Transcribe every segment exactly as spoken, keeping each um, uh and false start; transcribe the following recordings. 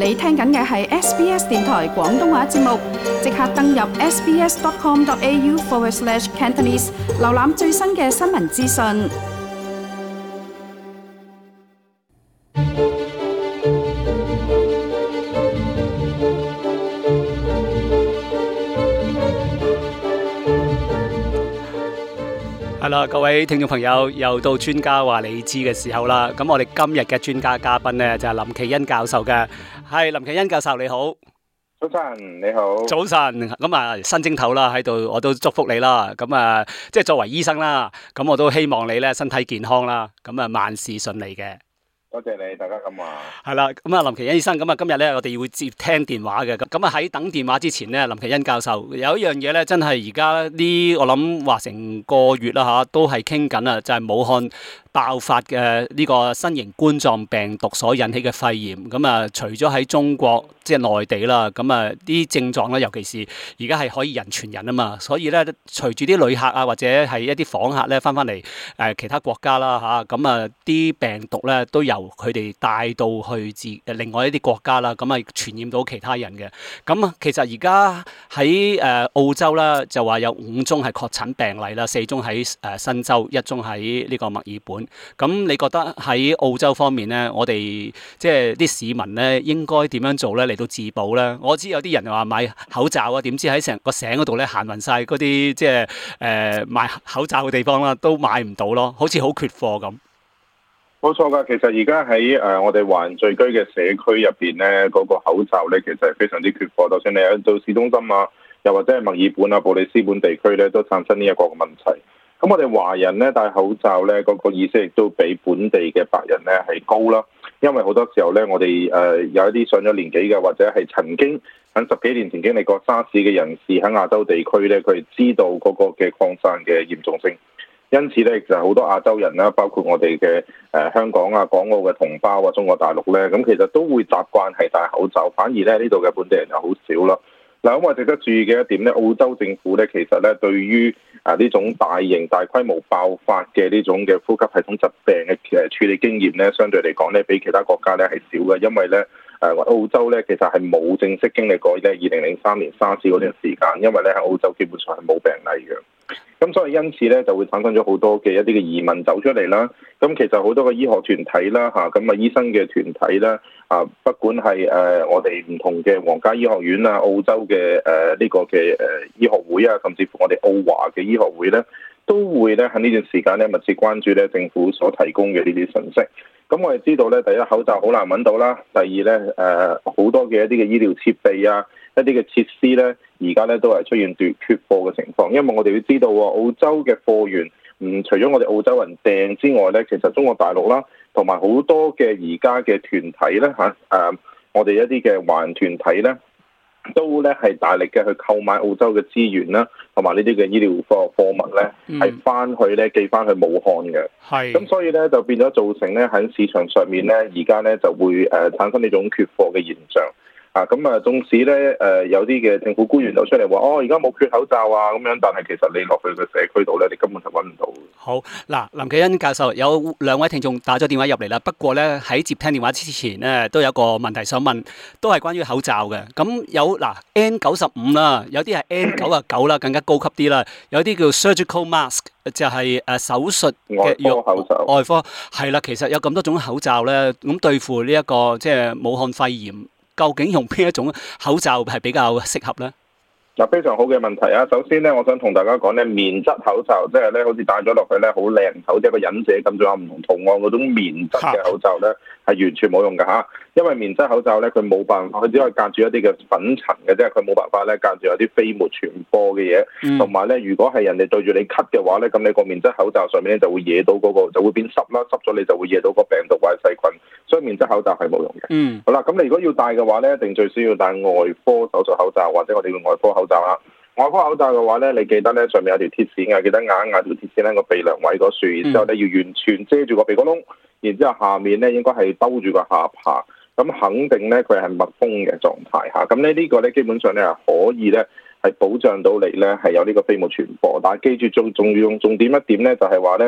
你聽緊嘅係 S B S 電台廣東話節目，即刻登入 sbs.com.au forward slash Cantonese， 瀏覽最新嘅新聞資訊。 係啦，各位聽眾朋友，又到專家話你知嘅時候啦。咁我哋今日嘅專家嘉賓呢，就係林奇恩教授嘅。係林奇恩教授，你好。 早晨，你好。 早晨，咁啊新正頭啦喺度，我都祝福你啦。咁啊，即係作為醫生啦，咁我都希望你咧身體健康啦，咁啊萬事順利嘅。 多謝你，大家咁話。 係啦，咁啊林奇恩醫生，咁啊今日咧我哋會接聽電話嘅，咁啊喺等電話之前咧，林奇恩教授有一樣嘢咧，真係而家呢，我諗話成個月啦吓，都係傾緊啊，就係武漢爆發嘅呢個新型冠狀病毒所引起嘅肺炎。咁啊，除咗喺中國即係內地啦，咁啊啲症狀咧，尤其是而家係可以人傳人啊嘛，所以咧隨住啲旅客啊或者係一啲訪客咧翻翻嚟誒其他國家啦吓，咁啊啲病毒咧都由佢哋帶到去自誒另外一啲國家啦，咁啊傳染到其他人嘅。咁啊，其實而家喺誒澳洲啦，就話有五宗係確診病例啦，四宗喺誒新州，一宗喺呢個墨爾本。咁你覺得喺澳洲方面咧，我哋即係啲市民咧，應該點樣做咧嚟到自保咧？我知有啲人話買口罩啊，點知喺成個省嗰度咧行勻晒嗰啲即係誒賣口罩嘅地方啦，都買唔到咯，好似好缺貨咁。 冇錯㗎，其實而家喺誒我哋華人聚居嘅社區入邊咧，嗰、那個口罩咧其實係非常之缺貨。就算你喺到市中心啊，又或者係墨爾本啊、布里斯本地區咧，都產生呢一個問題。咁我哋華人咧戴口罩咧，嗰、那個意識亦都比本地嘅白人咧係高啦。因為好多時候咧，我哋誒、呃、有一啲上咗年紀嘅，或者係曾經喺十幾年前經歷過沙士嘅人士喺亞洲地區咧，佢哋知道嗰個嘅擴散嘅嚴重性。因此咧，其實好多亞洲人啦，包括我哋嘅誒香港啊、港澳嘅同胞啊、中國大陸咧，咁其實都會習慣係戴口罩，反而咧呢度嘅本地人就好少啦。嗱，咁我值得注意嘅一點咧，澳洲政府咧其實咧對於啊呢種大型大規模爆發嘅呢種嘅呼吸系統疾病嘅誒處理經驗咧，相對嚟講咧比其他國家咧係少嘅，因為咧誒澳洲咧其實係冇正式經歷過咧二零零三年沙士嗰段時間，因為咧喺澳洲基本上係冇病例嘅。咁所以因此咧就會產生咗好多嘅一啲嘅疑問走出嚟啦。咁其實好多嘅醫學團體啦嚇，咁啊醫生嘅團體啦啊，不管係誒我哋唔同嘅皇家醫學院啊、澳洲嘅誒呢個嘅誒醫學會啊，甚至乎我哋澳華嘅醫學會咧，都會咧喺呢段時間咧密切關注咧政府所提供嘅呢啲信息。咁我哋知道咧，第一口罩好難揾到啦，第二咧誒好多嘅一啲嘅醫療設備啊、一啲嘅設施咧，而家咧都係出現短缺貨嘅情況。因為我哋要知道喎，澳洲嘅貨源，唔除咗我哋澳洲人訂之外咧，其實中國大陸啦，同埋好多嘅而家嘅團體咧嚇誒，我哋一啲嘅華人團體咧，都咧係大力嘅去購買澳洲嘅資源啦，同埋呢啲嘅醫療貨貨物咧，係翻去咧寄翻去武漢嘅。係。咁所以咧就變咗造成咧喺市場上面咧，而家咧就會誒產生呢種缺貨嘅現象。啊，咁啊，縱使咧誒有啲嘅政府官員就出嚟話，哦，而家冇缺口罩啊咁樣，但係其實你落去個社區度咧，你根本就揾唔到。 好，嗱，林奇恩教授有兩位聽眾打咗電話入嚟啦，不過咧喺接聽電話之前咧，都有一個問題想問，都係關於口罩嘅。咁有嗱 N 九十五啦，有啲係 N 九十九啦，更加高級啲啦，有啲叫 surgical mask，就係誒手術嘅外科口罩。 外科係啦，其實有咁多種口罩咧，咁對付呢一個即係武漢肺炎。究竟用邊一種口罩係比較適合咧？ 嗱，非常好嘅問題啊！首先咧，我想同大家講咧，棉質口罩，即係咧，好似戴咗落去咧，好靚，好似一個忍者咁，仲有唔同圖案嗰種棉質嘅口罩咧，係完全冇用㗎嚇。因為棉質口罩咧，佢冇辦法，佢只可以隔住一啲嘅粉塵嘅啫，佢冇辦法咧隔住有啲飛沫傳播嘅嘢。同埋咧，如果係人哋對住你咳嘅話咧，咁你個棉質口罩上面咧就會惹到嗰、那個，就會變濕啦，濕咗你就會惹到個病毒或者細菌，所以棉質口罩係冇用嘅。嗯。好啦，咁你如果要戴嘅話咧，一定最需要戴外科手術口罩或者我哋嘅外科口罩啦。外科口罩嘅話咧，你記得咧上面有條鐵線嘅，記得壓一壓條鐵線咧個鼻梁位嗰處，然之後咧要完全遮住個鼻哥窿，然之後下面咧應該係兜住個下巴。咁肯定咧，佢係密封嘅狀態嚇。咁咧呢個咧基本上咧係可以咧係保障到你咧係有呢個飛沫傳播。但係記住仲仲要用重點一點咧，就係話咧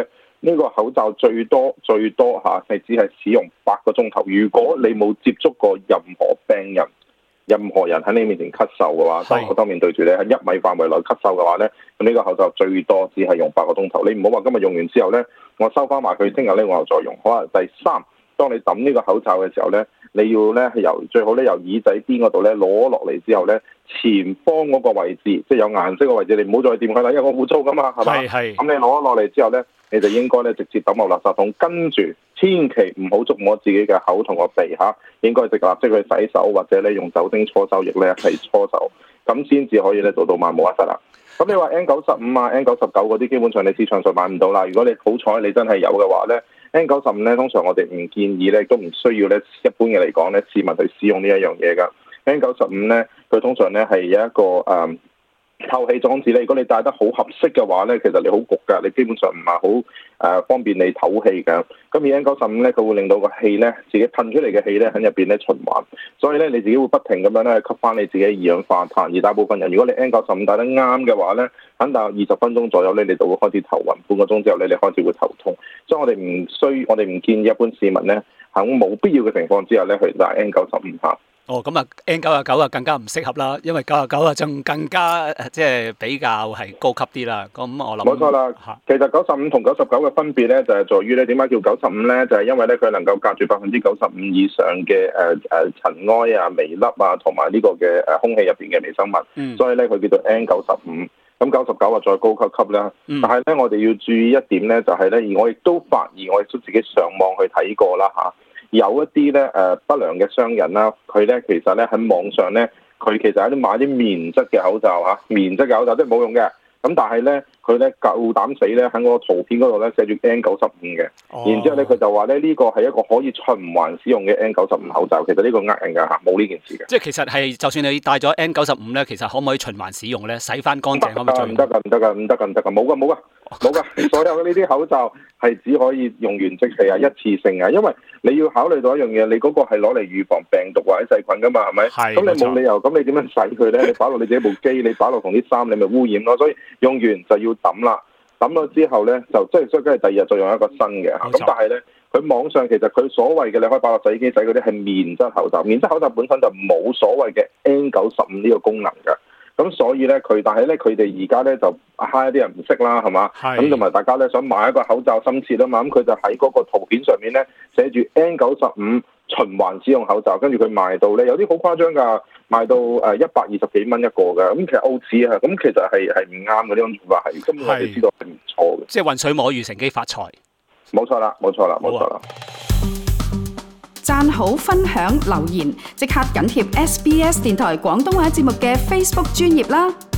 呢個口罩最多最多嚇係只係使用八個鐘頭。如果你冇接觸過任何病人，任何人喺你面前咳嗽嘅話，當我當面對住你喺一米範圍內咳嗽嘅話咧，咁呢個口罩最多只係用八個鐘頭。你唔好話今日用完之後咧，我收翻埋佢，聽日咧我又再用。好啦，第三，當你抌呢個口罩嘅時候咧，你要咧係由最好咧由耳仔邊嗰度咧攞落嚟之後咧，前方嗰個位置，即係有顏色嘅位置，你唔好再掂佢啦，因為我污糟噶嘛，係咪？係。咁你攞落嚟之後咧，你就應該咧直接抌落垃圾桶，跟住千祈唔好觸摸自己嘅口同個鼻嚇，應該直立即去洗手或者咧用酒精搓手液咧係搓手，咁先至可以咧做到萬無一失啦。咁你話 N 九十五 啊 N 九十九嗰啲基本上你市場上買唔到啦。如果你好彩你真係有嘅話咧 ，N 九十五咧通常我哋唔建議咧，都唔需要咧一般嘅嚟講咧市民去使用呢一樣嘢㗎。N 九十五咧佢通常咧係有一個誒。嗯透氣裝置咧，如果你戴得好合適嘅話咧，其實你好焗㗎，你基本上唔係好誒方便你透氣㗎。咁而 N 九十五咧，佢會令到個氣咧自己噴出嚟嘅氣咧喺入邊咧循環，所以咧你自己會不停咁樣咧吸翻你自己二氧化碳。而大部分人如果你 N 九十五戴得啱嘅話咧，肯大約二十分鐘左右咧，你就會開始頭暈，半個鐘之後咧你開始會頭痛。所以我哋唔需，我哋唔建議一般市民咧喺冇必要嘅情況之下咧去戴 N 九十五嚇。 哦，咁啊 N 九十九啊更加唔適合啦，因為九十九啊仲更加即係比較係高級啲啦。咁我諗冇錯啦。 其實九十五同九十九嘅分別咧，就係在於咧點解叫九十五咧？就係因為咧佢能夠隔住百分之九十五以上嘅誒誒塵埃啊、微粒啊，同埋呢個嘅誒空氣入邊嘅微生物。嗯、所以咧佢叫做 N 九十五。咁九十九啊再高級級啦。嗯、但係咧我哋要注意一點咧，就係咧，而我亦都發現，我亦都自己上網去睇過啦嚇。有一啲咧誒不良嘅商人啦，佢咧其實咧喺網上咧，佢其實喺啲買啲棉質嘅口罩嚇，棉質嘅口罩即係冇用嘅。咁但係咧，佢咧夠膽死咧喺嗰個圖片嗰度咧寫住 N 九十五嘅，哦、然之後咧佢就話咧呢個係一個可以循環使用嘅 N 九十五口罩。其實呢個呃人㗎嚇，冇呢件事嘅。即係其實係就算你戴咗 N 九十五咧，其實可唔可以循環使用咧？洗翻乾淨可唔可以再用？唔得㗎，唔得㗎，唔得㗎，唔得㗎，冇㗎，冇㗎。冇噶，所有嘅呢啲口罩係只可以用完即棄啊，一次性啊，因為你要考慮到一樣嘢，你嗰個係攞嚟預防病毒或者細菌噶嘛，係咪？係。咁你冇理由，咁你點樣洗佢咧？你擺落你自己部機，你擺落同啲衫，你咪污染咯。所以用完就要抌啦，抌咗之後咧，就即係所以跟住第二日再用一個新嘅。咁但係咧，佢網上其實佢所謂嘅你可以擺落洗衣機洗嗰啲係棉質口罩，棉質口罩本身就冇所謂嘅 N 九十五呢個功能㗎。咁所以咧，佢但係咧，佢哋而家咧就蝦一啲人唔識啦，係嘛？咁同埋大家咧想買一個口罩深切啊嘛，咁佢就喺嗰個圖片上面咧寫住 N 九十五循環使用口罩，跟住佢賣到咧有啲好誇張㗎，賣到誒一百二十幾蚊一個㗎，咁其實澳紙啊，咁其實係係唔啱嘅呢種做法係，根本我哋知道係唔錯嘅。即係渾水摸魚，乘機發財。 冇錯啦，冇錯啦，冇錯啦。 讚好、分享、留言，即刻緊貼 S B S 電台廣東話節目嘅 Facebook 專頁啦！